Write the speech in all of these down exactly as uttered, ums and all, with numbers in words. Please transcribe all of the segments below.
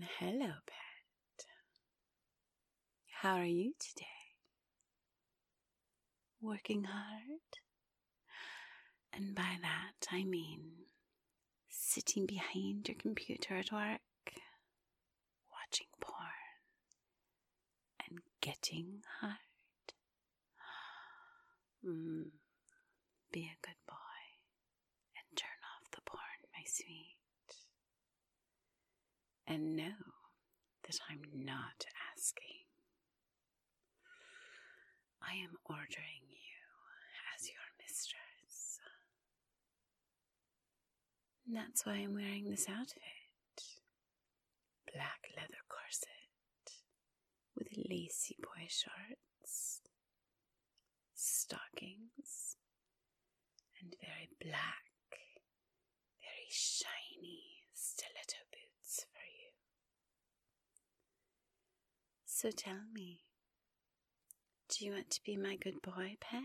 Hello, pet. How are you today? Working hard? And by that, I mean sitting behind your computer at work, watching porn, and getting hard. Mm, be a good boy and turn off the porn, my sweet. And know that I'm not asking. I am ordering you as your mistress. And that's why I'm wearing this outfit. Black leather corset with lacy boy shorts, stockings, and very black, very shiny stiletto boots for you. So tell me, do you want to be my good boy, pet?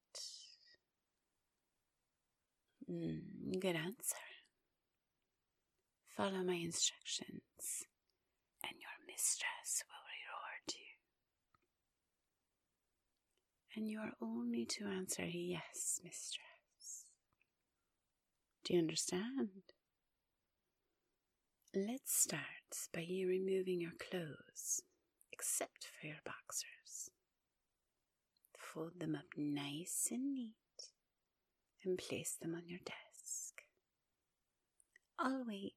Mm, good answer. Follow my instructions, and your mistress will reward you. And you are only to answer yes, mistress. Do you understand? Let's start by you removing your clothes, except for your boxers. Fold them up nice and neat and place them on your desk. I'll wait.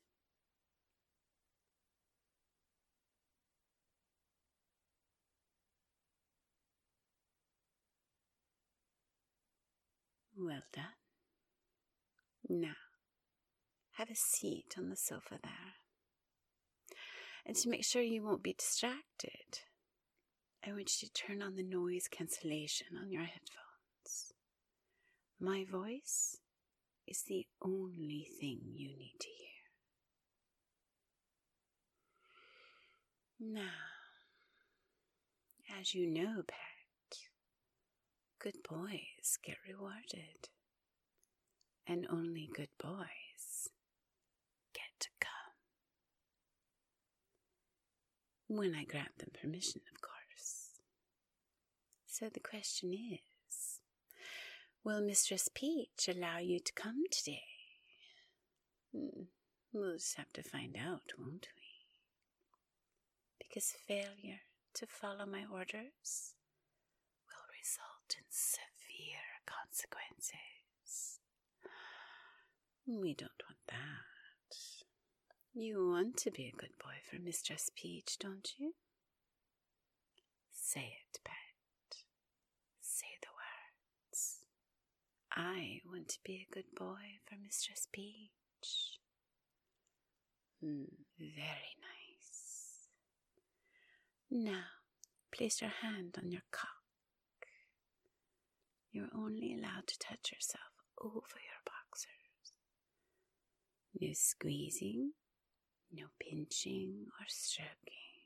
Well done. Now, have a seat on the sofa there. And to make sure you won't be distracted, I want you to turn on the noise cancellation on your headphones. My voice is the only thing you need to hear. Now, as you know, pet, good boys get rewarded, and only good boys get to come. When I grant them permission, of course. So the question is, will Mistress Peach allow you to come today? Hmm, we'll just have to find out, won't we? Because failure to follow my orders will result in severe consequences. We don't want that. You want to be a good boy for Mistress Peach, don't you? Say it, pet. Say the words. I want to be a good boy for Mistress Peach. Mm, very nice. Now, place your hand on your cock. You're only allowed to touch yourself over your boxers. No squeezing, no pinching or stroking.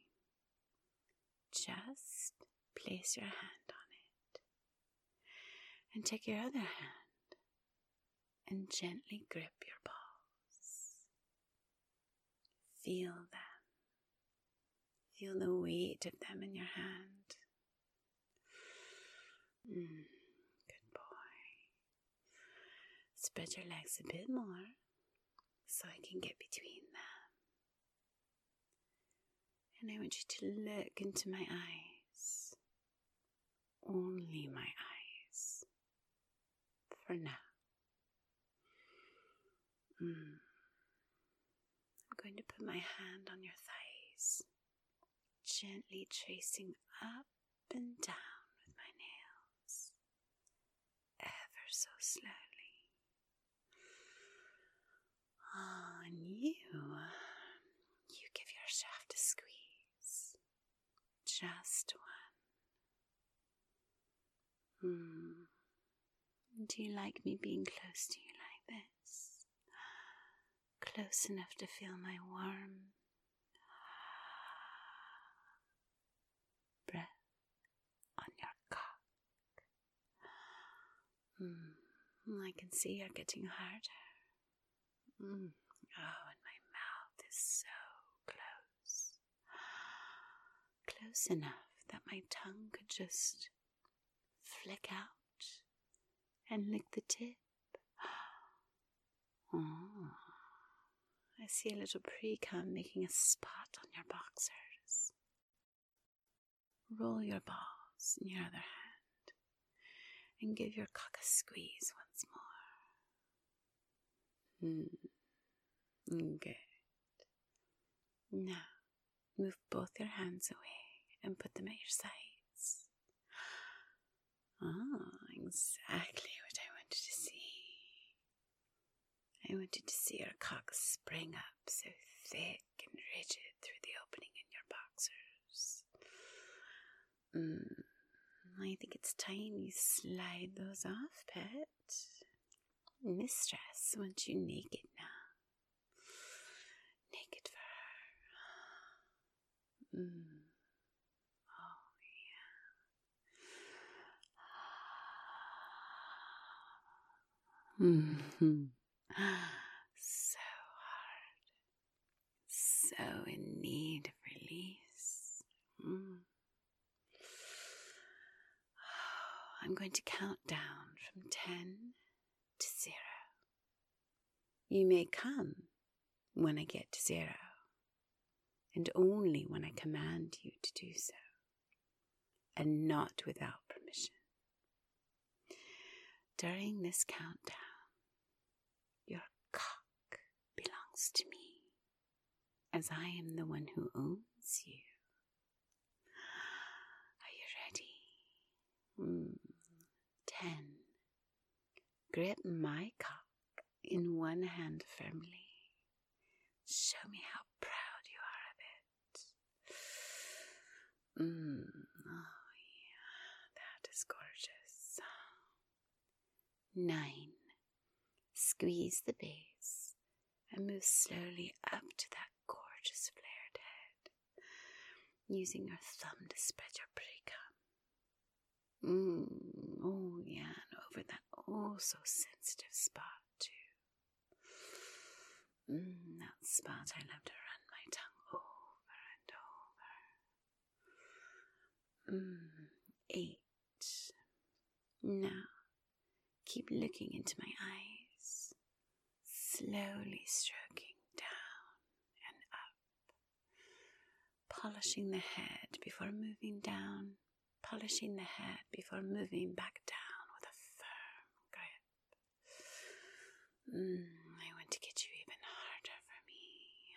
Just place your hand on it. And take your other hand and gently grip your balls. Feel them. Feel the weight of them in your hand. Mm, good boy. Spread your legs a bit more so I can get between them. And I want you to look into my eyes. Only my eyes. For now. Mm. I'm going to put my hand on your thighs, gently tracing up and down with my nails, ever so slowly. Oh, and you, you give your shaft a squeeze, just one. Hmm. Do you like me being close to you like this? Close enough to feel my warm breath on your cock. Mm, I can see you're getting harder. Mm. Oh, and my mouth is so close. close enough that my tongue could just flick out and lick the tip. Oh, I see a little pre-cum making a spot on your boxers. Roll your balls in your other hand and give your cock a squeeze once more. Mm. Good. Now, move both your hands away and put them at your sides. Oh, exactly what I wanted to see. I wanted to see your cock spring up so thick and rigid through the opening in your boxers. Mm, I think it's time you slide those off, pet. Mistress wants you naked now. Naked for her. Mm. Oh, yeah. Mm-hmm. So hard. So in need of release. Mm. I'm going to count down from ten to zero. You may come when I get to zero, and only when I command you to do so, and not without permission. During this countdown, your cock belongs to me, as I am the one who owns you. Are you ready? Mm. Ten. Grip my cock in one hand firmly. Show me how proud you are of it. Mm. Oh, yeah, that is gorgeous. Nine. Squeeze the base and move slowly up to that gorgeous flared head, using your thumb to spread your pre-cum. Mm, oh yeah, and over that oh so sensitive spot too. Mm, that spot I love to run my tongue over and over. Mm, eight. Now, keep looking into my eyes, slowly stroking down and up, polishing the head before moving down, polishing the head before moving back down with a firm grip. Mm, I want to get you even harder for me.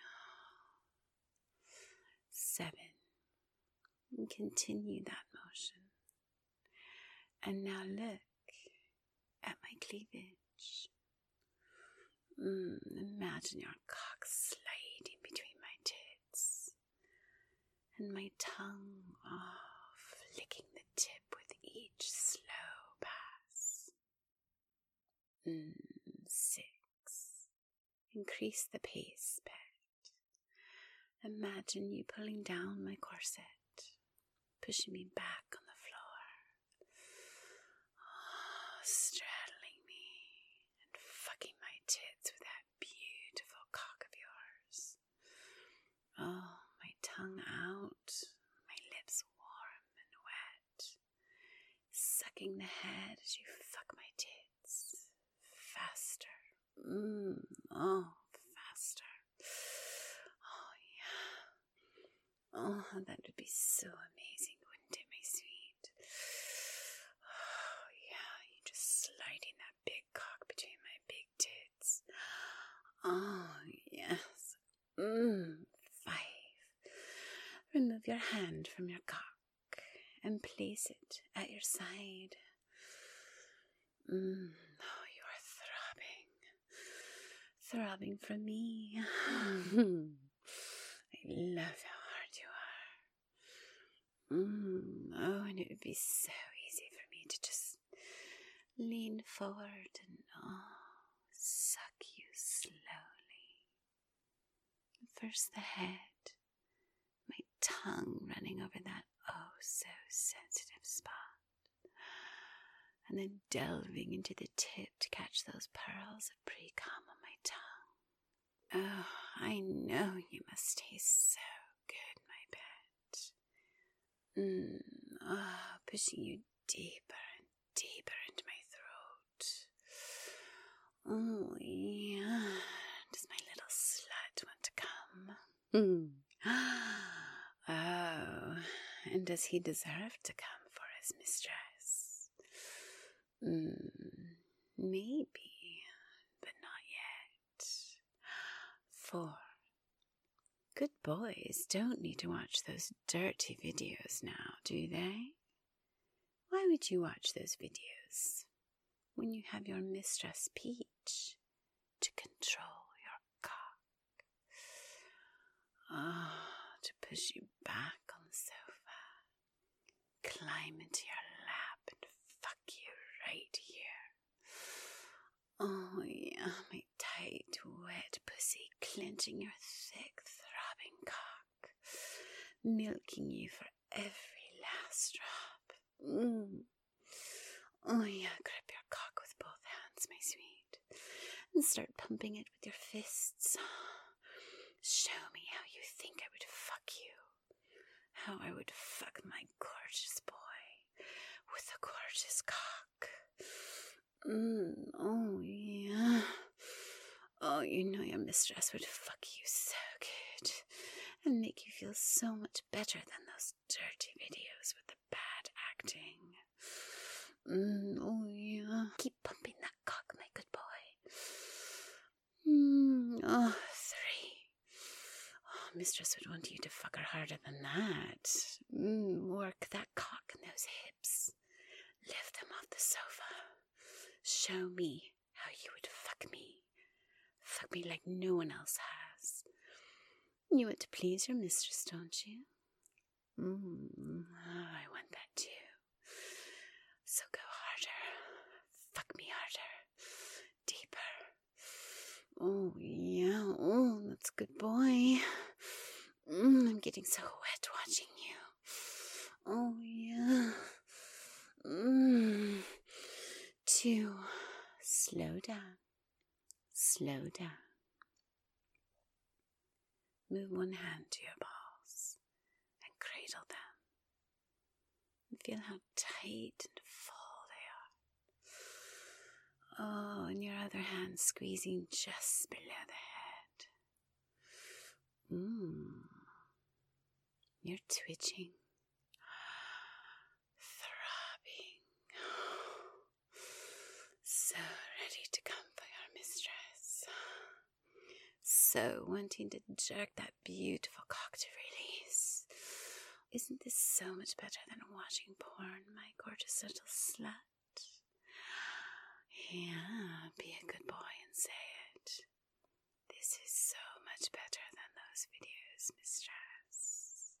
Seven. Continue that motion. And now look at my cleavage. Mm, imagine your cock sliding between my tits and my tongue, oh, flicking the tip with each slow pass. Mm, six. Increase the pace, pet. Imagine you pulling down my corset, pushing me back on the floor, oh, straddling me and fucking my tits with that beautiful cock of yours. Oh, my tongue out, my lips warm and wet, sucking the head as you fuck my tits. Faster. Mmm, oh, faster. Oh, yeah. Oh, that would be so amazing, wouldn't it, my sweet? Oh, yeah, you just sliding that big cock between my big tits. Oh, yes. Mmm, five. Remove your hand from your cock and place it at your side. Mmm, oh, you are throbbing. Throbbing for me. I love how hard you are. Mm, oh, and it would be so easy for me to just lean forward and oh, suck you slowly. First the head, my tongue running over that oh so sensitive spot, and then delving into the tip to catch those pearls of pre-cum on my tongue. Oh, I know you must taste so good, my pet. Mm, ah, pushing you deeper and deeper into my throat. Oh, yeah. Does my little slut want to come? Oh, and does he deserve to come for his mistress? Mm, maybe, but not yet. For good boys don't need to watch those dirty videos now, do they? Why would you watch those videos when you have your mistress Peach to control your cock? Ah, oh, to push you back on the sofa, climb into your lap and fuck you right here. Oh yeah, my tight, wet pussy clenching your thick, throbbing cock, milking you for every last drop. Mm. Oh yeah, grip your cock with both hands, my sweet, and start pumping it with your fists. Show me how you think I would fuck you. How I would fuck my gorgeous boy with a gorgeous cock. Mm, oh yeah. Oh, you know your mistress would fuck you so good and make you feel so much better than those dirty videos with the bad acting. Mm, oh yeah. Keep pumping that cock, my good boy. Mm, oh, three. Oh, mistress would want you to fuck her harder than that. Mm, work that cock and those hips. Lift them off the sofa. Show me how you would fuck me. Fuck me like no one else has. You want to please your mistress, don't you? Mm, oh, I want that too. So go harder. Fuck me harder. Deeper. Oh, yeah. Oh, that's good boy. Mm, I'm getting so wet watching you. Oh, yeah. Mm. Two. Slow down. Slow down. Move one hand to your balls and cradle them. And feel how tight and full they are. Oh, and your other hand squeezing just below the head. Mmm. You're twitching. Throbbing. So ready to come for your mistress. So wanting to jerk that beautiful cock to release. Isn't this so much better than watching porn, my gorgeous little slut? Yeah, be a good boy and say it. This is so much better than those videos, mistress.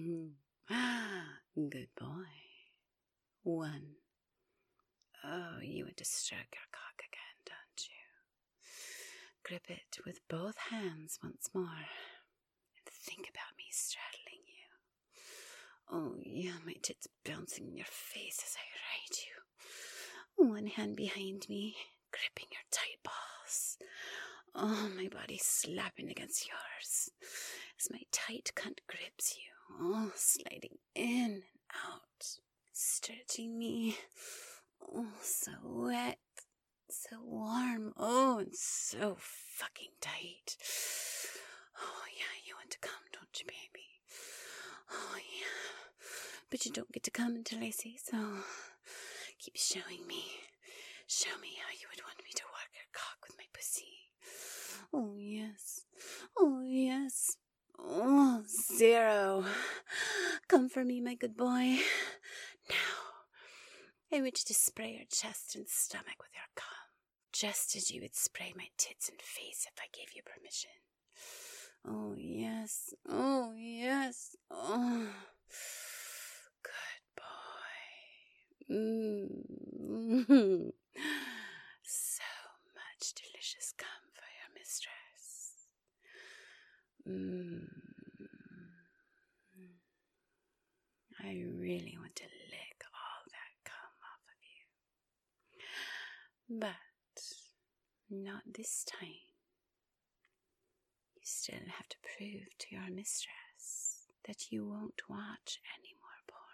Good boy. One. Oh, you want to stroke your cock again, don't you? Grip it with both hands once more and think about me straddling you. Oh, yeah, my tits bouncing in your face as I ride you. One hand behind me, gripping your tight balls. Oh, my body slapping against yours as my tight cunt grips you. Oh, sliding in and out, stretching me. Oh, so wet, so warm. Oh, and so fucking tight. Oh, yeah, you want to come, don't you, baby? Oh, yeah. But you don't get to come until I say so. Keep showing me. Show me how you would want me to work your cock with my pussy. Oh, yes. Oh, yes. Oh, zero. Come for me, my good boy. Now, I wish to spray your chest and stomach with your cum, just as you would spray my tits and face if I gave you permission. Oh, yes. Oh, yes. Oh, good boy. Mm. So much delicious cum for your mistress. Mm. I really want to lick all that cum off of you. But not this time. You still have to prove to your mistress that you won't watch any more porn.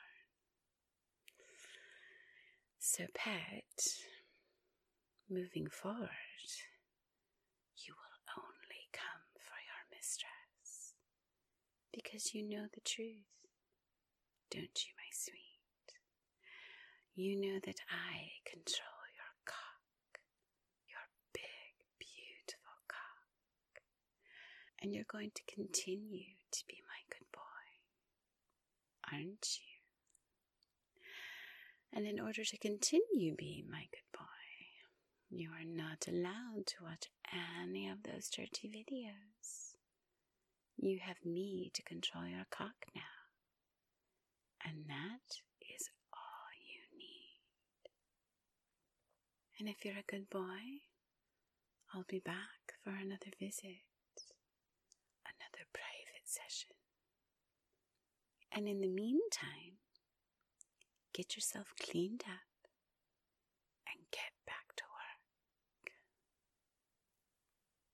So, pet, moving forward, you will only come for your mistress, because you know the truth, don't you, my sweet? You know that I control your cock, your big, beautiful cock, and you're going to continue to be my good boy, aren't you? And in order to continue being my good boy, you are not allowed to watch any of those dirty videos. You have me to control your cock now. And that is all you need. And if you're a good boy, I'll be back for another visit, another private session. And in the meantime, get yourself cleaned up,